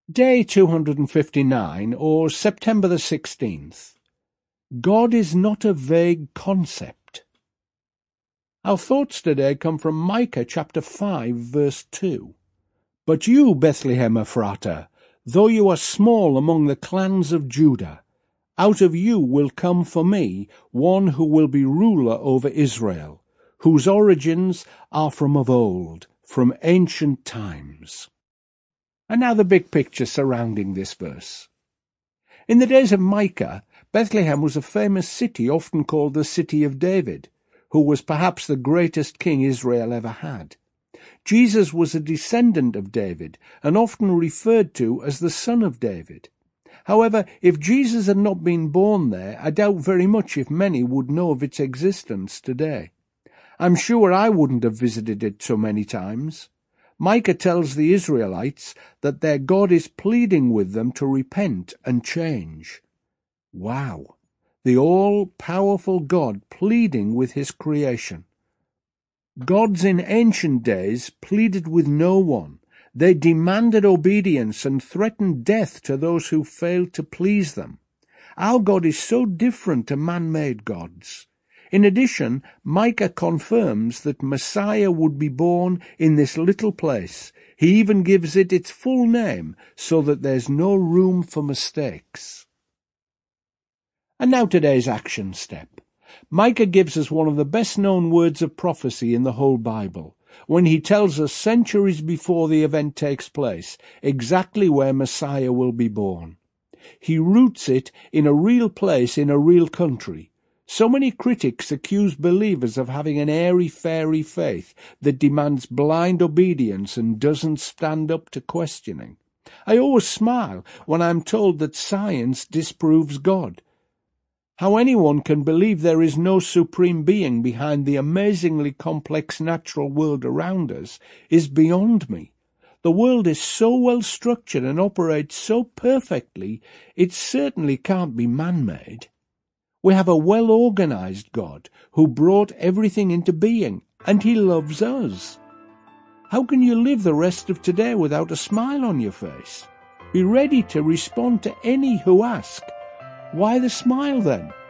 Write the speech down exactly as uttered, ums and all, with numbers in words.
Day two hundred fifty-nine, or September the sixteenth. God is not a vague concept. Our thoughts today come from Micah chapter five, verse two. But you, Bethlehem Ephratah, though you are small among the clans of Judah, out of you will come for me one who will be ruler over Israel, whose origins are from of old, from ancient times. And now the big picture surrounding this verse. In the days of Micah, Bethlehem was a famous city, often called the City of David, who was perhaps the greatest king Israel ever had. Jesus was a descendant of David, and often referred to as the son of David. However, if Jesus had not been born there, I doubt very much if many would know of its existence today. I'm sure I wouldn't have visited it so many times. Micah tells the Israelites that their God is pleading with them to repent and change. Wow! The all-powerful God pleading with his creation. Gods in ancient days pleaded with no one. They demanded obedience and threatened death to those who failed to please them. Our God is so different to man-made gods. In addition, Micah confirms that Messiah would be born in this little place. He even gives it its full name, so that there's no room for mistakes. And now today's action step. Micah gives us one of the best-known words of prophecy in the whole Bible, when he tells us centuries before the event takes place, exactly where Messiah will be born. He roots it in a real place in a real country. So many critics accuse believers of having an airy-fairy faith that demands blind obedience and doesn't stand up to questioning. I always smile when I'm told that science disproves God. How anyone can believe there is no supreme being behind the amazingly complex natural world around us is beyond me. The world is so well structured and operates so perfectly, it certainly can't be man-made. We have a well-organized God who brought everything into being, and he loves us. How can you live the rest of today without a smile on your face? Be ready to respond to any who ask. Why the smile then?